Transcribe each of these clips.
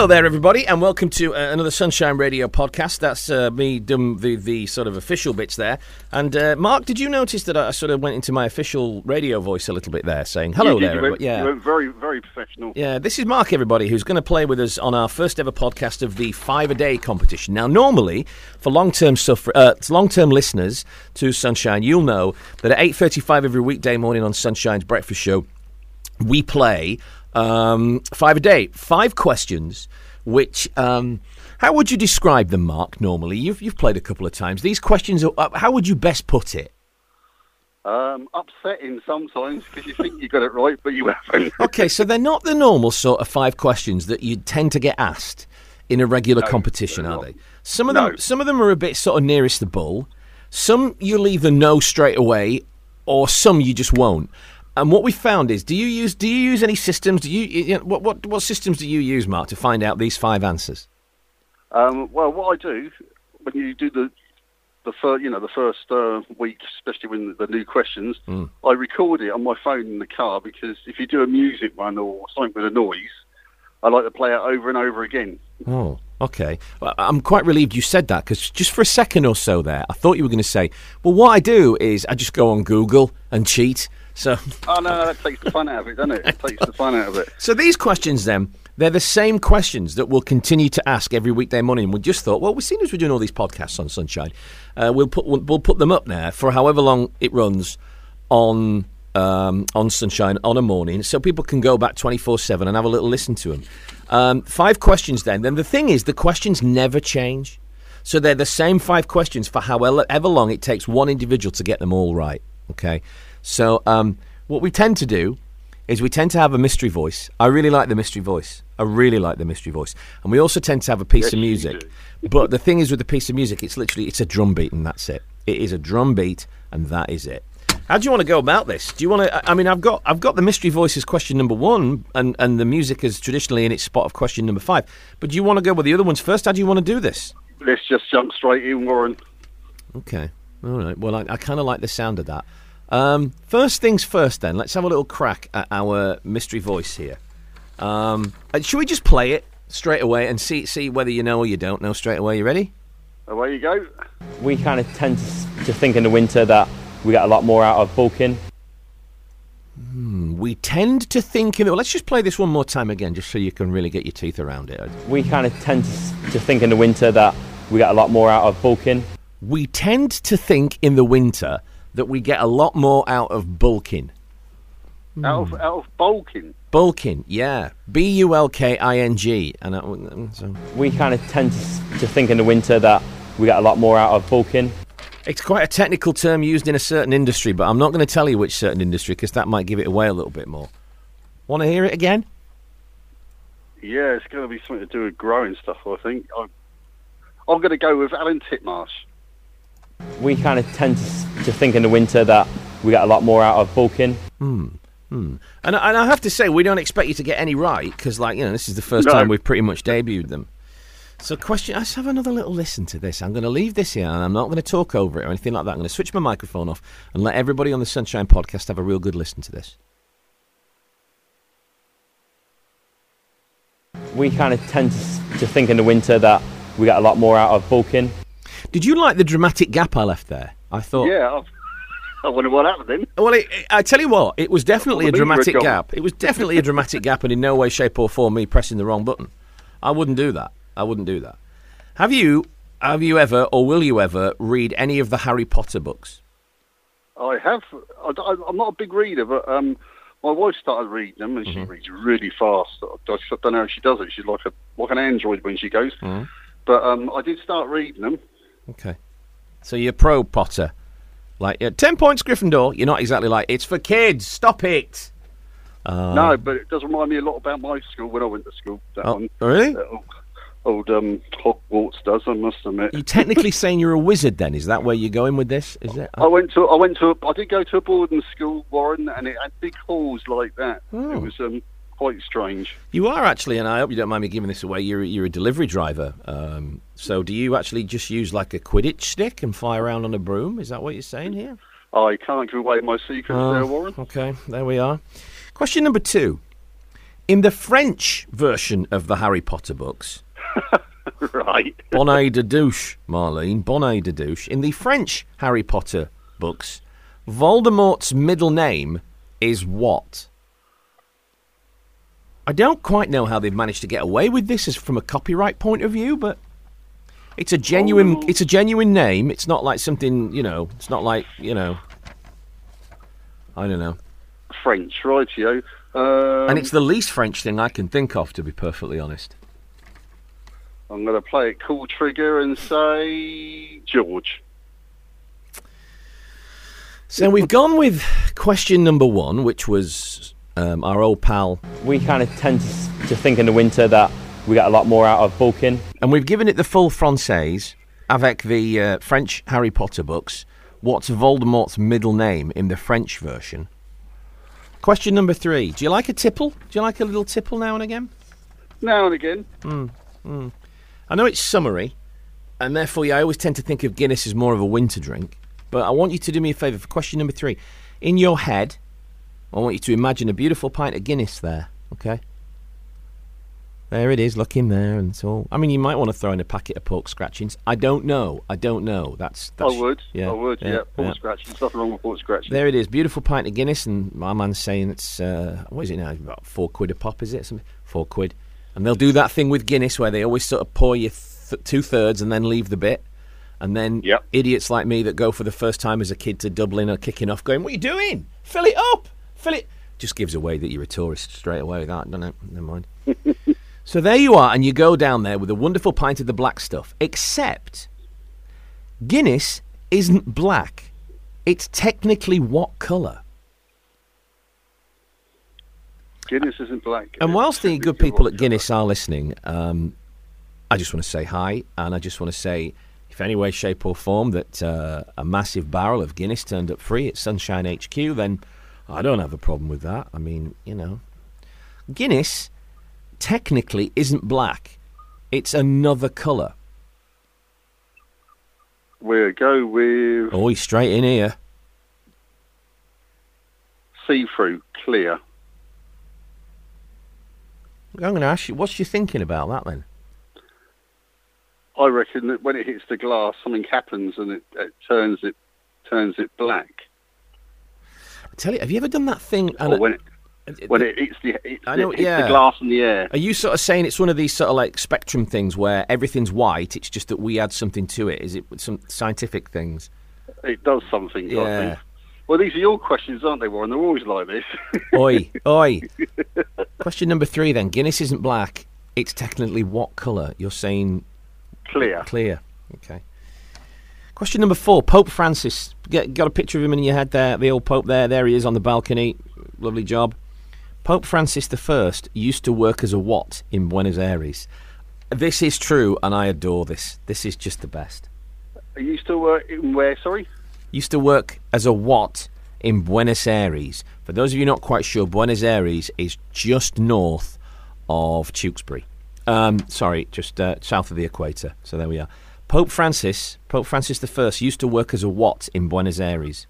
Hello there, everybody, and welcome to another Sunshine Radio podcast. That's me doing the sort of official bits there. And Mark, did you notice that I sort of went into my official radio voice a little bit there, saying hello there, everybody? You went very, very professional. Yeah, this is Mark, everybody, who's going to play with us on our first ever podcast of the 5-a-day competition. Now, normally, for long-term listeners to Sunshine, you'll know that at 8:35 every weekday morning on Sunshine's breakfast show, we play 5 a day, 5 questions, which, how would you describe them, Mark, normally? You've played a couple of times. These questions, how would you best put it? Upsetting sometimes, because you think you got it right, but you haven't. Okay, so they're not the normal sort of 5 questions that you tend to get asked in a regular competition, are they? Some of them are a bit sort of nearest the bull. Some you'll either know straight away, or some you just won't. And what we found is, do you use any systems? What systems do you use, Mark, to find out these 5 answers? Well, what I do when you do the first week, especially when the new questions, I record it on my phone in the car, because if you do a music one or something with a noise, I like to play it over and over again. Oh, okay. Well, I'm quite relieved you said that, because just for a second or so there, I thought you were going to say, well, what I do is I just go on Google and cheat. So, oh, no, that takes the fun out of it, doesn't it? It takes the fun out of it. So these questions, then, they're the same questions that we'll continue to ask every weekday morning. We just thought, well, seeing as we're doing all these podcasts on Sunshine, we'll put them up there for however long it runs on Sunshine on a morning, so people can go back 24/7 and have a little listen to them. 5 questions, then. Then the thing is, the questions never change. So they're the same 5 questions for however long it takes one individual to get them all right. Okay? So what we tend to do is we tend to have a mystery voice. I really like the mystery voice. And we also tend to have a piece of music. But the thing is, with the piece of music, it's a drum beat, and that's it. It is a drum beat, and that is it. How do you want to go about this? Do you want to? I mean, I've got the mystery voice as question number 1, and the music is traditionally in its spot of question number 5. But do you want to go with the other ones first? How do you want to do this? Let's just jump straight in, Warren. Okay. All right. Well, I kind of like the sound of that. First things first, then. Let's have a little crack at our mystery voice here. Should we just play it straight away and see whether you know or you don't know straight away? You ready? Away you go. We kind of tend to think in the winter that we get a lot more out of bulking. We tend to think in... Well, let's just play this one more time again, just so you can really get your teeth around it. We kind of tend to think in the winter that we get a lot more out of bulking. We tend to think in the winter that we get a lot more out of bulking. Out of bulking? Bulking, yeah. B-U-L-K-I-N-G. So. We kind of tend to think in the winter that we get a lot more out of bulking. It's quite a technical term used in a certain industry, but I'm not going to tell you which certain industry, because that might give it away a little bit more. Want to hear it again? Yeah, it's going to be something to do with growing stuff, I think. I'm going to go with Alan Titmarsh. We kind of tend to think in the winter that we get a lot more out of bulking. And I have to say, we don't expect you to get any right, because, this is the first time we've pretty much debuted them. So let's have another little listen to this. I'm going to leave this here, and I'm not going to talk over it or anything like that. I'm going to switch my microphone off and let everybody on the Sunshine Podcast have a real good listen to this. We kind of tend to think in the winter that we get a lot more out of bulking. Did you like the dramatic gap I left there? I thought... Yeah, I wonder what happened then. Well, I tell you what, it was definitely a dramatic gap. It was definitely a dramatic gap, and in no way, shape or form me pressing the wrong button. I wouldn't do that. Have you ever, or will you ever, read any of the Harry Potter books? I have. I'm not a big reader, but my wife started reading them, and she reads really fast. I don't know how she does it. She's like an android when she goes. But I did start reading them. Okay. So you're pro Potter. 10 points Gryffindor. You're not exactly like, it's for kids, stop it. No, but it does remind me a lot about my school when I went to school. That one. Really? Old Hogwarts does, I must admit. You're technically saying you're a wizard then? Is that where you're going with this? Is it? I did go to a boarding school, Warren, and it had big halls like that. It was quite strange. You are actually, and I hope you don't mind me giving this away, you're a delivery driver. So do you actually just use like a Quidditch stick and fly around on a broom? Is that what you're saying here? I can't give away my secrets there, Warren. Okay, there we are. Question number 2. In the French version of the Harry Potter books, Right. bonnet de douche, Marlene, bonnet de douche. In the French Harry Potter books, Voldemort's middle name is what? I don't quite know how they've managed to get away with this as from a copyright point of view, but it's a genuine name. It's not like something, it's not like, I don't know. French, rightio. And it's the least French thing I can think of, to be perfectly honest. I'm going to play it cool trigger and say George. So we've gone with question number 1, which was our old pal. We kind of tend to think in the winter that we get a lot more out of bulking. And we've given it the full Française, avec the French Harry Potter books. What's Voldemort's middle name in the French version? Question number 3. Do you like a tipple? Do you like a little tipple now and again? Now and again. I know it's summery, and therefore I always tend to think of Guinness as more of a winter drink. But I want you to do me a favour for question number 3. In your head, I want you to imagine a beautiful pint of Guinness there, okay? There it is, look in there, and it's all... I mean, you might want to throw in a packet of pork scratchings. I don't know. That's I would. yeah, Pork scratchings. There's nothing wrong with pork scratchings. There it is, beautiful pint of Guinness, and my man's saying it's, what is it now, about £4 a pop, is it? £4. And they'll do that thing with Guinness where they always sort of pour you 2/3 and then leave the bit. And then idiots like me that go for the first time as a kid to Dublin are kicking off going, what are you doing? Fill it up! Fill it... Just gives away that you're a tourist straight away with that, doesn't it? Never mind. So there you are, and you go down there with a wonderful pint of the black stuff, except Guinness isn't black. It's technically what colour? Guinness isn't black. And whilst the good people at Guinness are listening, I just want to say hi, and I just want to say, if any way, shape or form that a massive barrel of Guinness turned up free at Sunshine HQ, then I don't have a problem with that. I mean, Guinness technically isn't black. It's another colour. We'll go with... Oh, he's straight in here. See-through, clear. I'm going to ask you, what's you thinking about that then? I reckon that when it hits the glass, something happens and it turns it black. I tell you, have you ever done that thing? Or when it hits the glass in the air. Are you sort of saying it's one of these sort of like spectrum things where everything's white, it's just that we add something to it? Is it some scientific things? It does something, yeah. I think. Well, these are your questions, aren't they, Warren? They're always like this. Oi. Question number 3 then. Guinness isn't black. It's technically what colour? You're saying... Clear. Clear. Okay. Question number 4. Pope Francis. Got a picture of him in your head there, the old Pope there. There he is on the balcony. Lovely job. Pope Francis I used to work as a what in Buenos Aires? This is true, and I adore this. This is just the best. He used to work in where, sorry? Used to work as a what in Buenos Aires. For those of you not quite sure, Buenos Aires is just north of Tewkesbury. Just south of the equator. So there we are. Pope Francis I used to work as a what in Buenos Aires?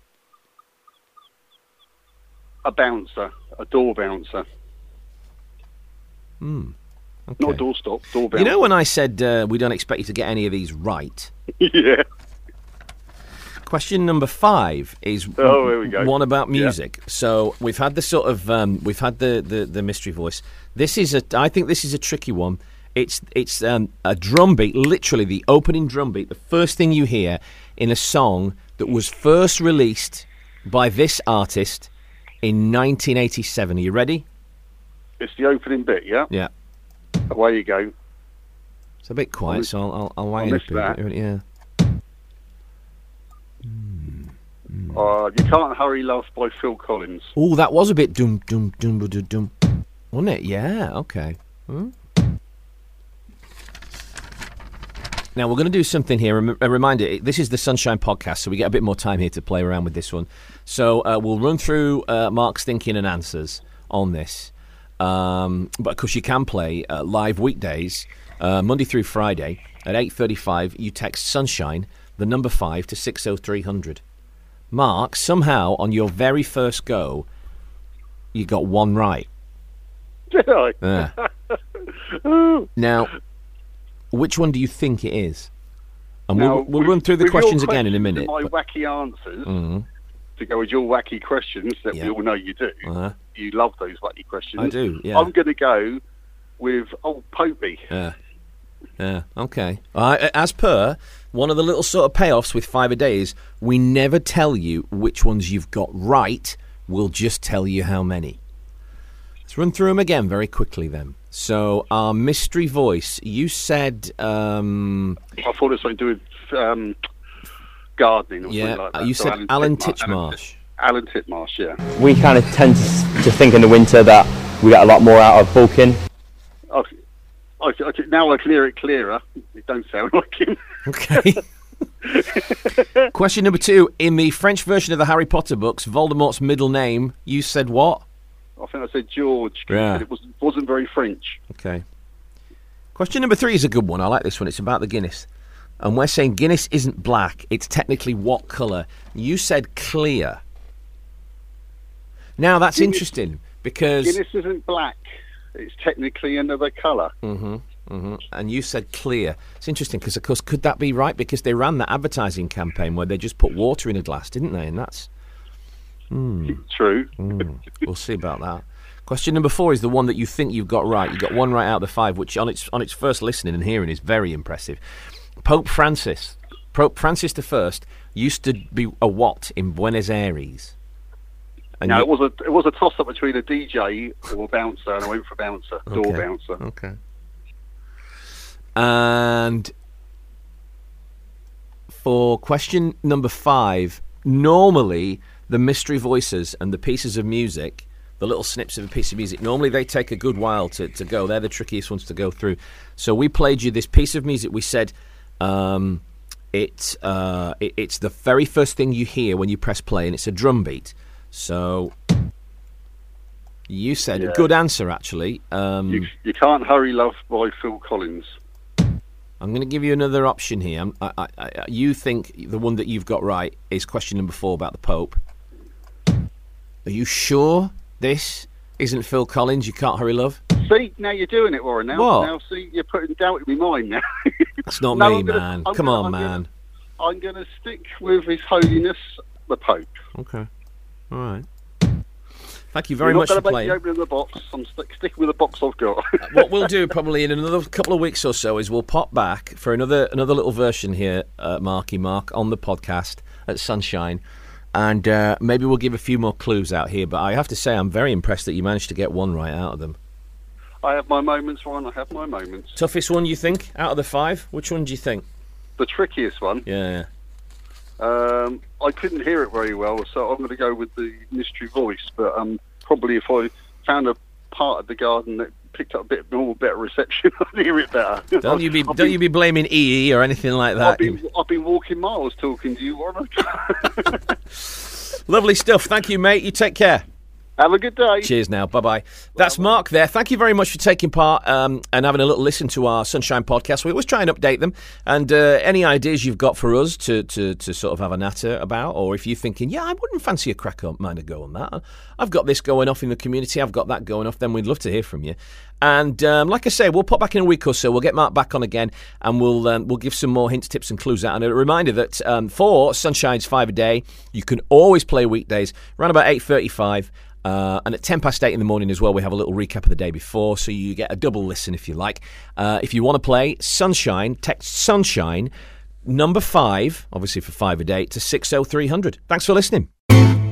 A bouncer, a door bouncer. Okay. Not a doorstop, door bouncer. You know when I said we don't expect you to get any of these right? Yeah. Question number 5 is here we go. one about music. Yeah. So we've had the sort of we've had the mystery voice. I think this is a tricky one. It's a drum beat, literally the opening drum beat, the first thing you hear in a song that was first released by this artist in 1987. Are you ready? It's the opening bit, yeah? Yeah. Away you go. It's a bit quiet, so I'll wind up a bit. Yeah. You Can't Hurry Love by Phil Collins. Oh, that was a bit dum dum dum dum dum, wasn't it? Yeah. Okay. Now we're going to do something here. A reminder: this is the Sunshine Podcast, so we get a bit more time here to play around with this one. So we'll run through Mark's thinking and answers on this. But of course, you can play live weekdays, Monday through Friday at 8:35. You text Sunshine, the number 5 to 60300. Mark, somehow on your very first go, you got one right. Did I? Yeah. Now, which one do you think it is? And Now, we'll run through the with your questions again in a minute. My but- wacky answers, Mhm. to go with your wacky questions that Yeah. we all know you do. Uh-huh. You love those wacky questions. I do, yeah. I'm going to go with Old Popey. Yeah, okay. As per, one of the little sort of payoffs with 5 a day is we never tell you which ones you've got right. We'll just tell you how many. Let's run through them again very quickly then. So, our mystery voice, you said... I thought it was something to do with gardening or something like that. you So said Alan Titchmarsh. Alan Titchmarsh, yeah. We kind of tend to think in the winter that we get a lot more out of bulking. Now I can hear it clearer. It don't sound like him. Okay. Question number 2. In the French version of the Harry Potter books, Voldemort's middle name, you said what? I think I said George. Yeah. It wasn't very French. Okay. Question number 3 is a good one. I like this one. It's about the Guinness. And we're saying Guinness isn't black. It's technically what colour? You said clear. Now, that's interesting because... Guinness isn't black. It's technically another colour. And you said clear. It's interesting because, of course, could that be right? Because they ran that advertising campaign where they just put water in a glass, didn't they? And that's... True. We'll see about that. Question number 4 is the one that you think you've got right. You got 1 right out of the 5, which on its first listening and hearing is very impressive. Pope Francis I used to be a what in Buenos Aires? And No, it was a toss up between a DJ or a bouncer, and I went for bouncer, door bouncer. Okay. And for question number 5, normally the mystery voices and the pieces of music, the little snips of a piece of music, normally they take a good while to go. They're the trickiest ones to go through. So we played you this piece of music. We said it's the very first thing you hear when you press play, and it's a drum beat. So you said a good answer, actually. You Can't Hurry Love by Phil Collins. I'm going to give you another option here. You think the one that you've got right is question number 4 about the Pope. Are you sure this isn't Phil Collins, You Can't Hurry Love? See, now you're doing it, Warren. What? Now, see, you're putting doubt in my mind now. That's not No, me, man. Come on, man. I'm going to stick with His Holiness the Pope. Okay. All right. Thank you very much for playing. You're not going to make me open the box. I'm sticking with the box I've got. What we'll do probably in another couple of weeks or so is we'll pop back for another little version here, Marky Mark, on the podcast at Sunshine. And maybe we'll give a few more clues out here. But I have to say, I'm very impressed that you managed to get 1 right out of them. I have my moments, Warren. I have my moments. Toughest one, you think, out of the 5? Which one do you think? The trickiest one? Yeah. I couldn't hear it very well, so I'm going to go with the mystery voice. But probably if I found a part of the garden that picked up a bit more better reception, I'd hear it better. Don't you be blaming EE or anything like that. I've been walking miles talking to you, Warren. Lovely stuff. Thank you, mate. You take care. Have a good day. Cheers now. Bye-bye. That's Mark there. Thank you very much for taking part and having a little listen to our Sunshine podcast. We always try and update them. And any ideas you've got for us to sort of have a natter about, or if you're thinking, yeah, I wouldn't fancy a crack up, mind a go on that. I've got this going off in the community. I've got that going off. Then we'd love to hear from you. And like I say, we'll pop back in a week or so. We'll get Mark back on again, and we'll give some more hints, tips, and clues out. And a reminder that for Sunshine's 5 a day, you can always play weekdays around about 8:35. And at 8:10 in the morning as well, we have a little recap of the day before, so you get a double listen if you like. If you want to play Sunshine, text Sunshine, number 5, obviously for 5 a day, to 60300. Thanks for listening.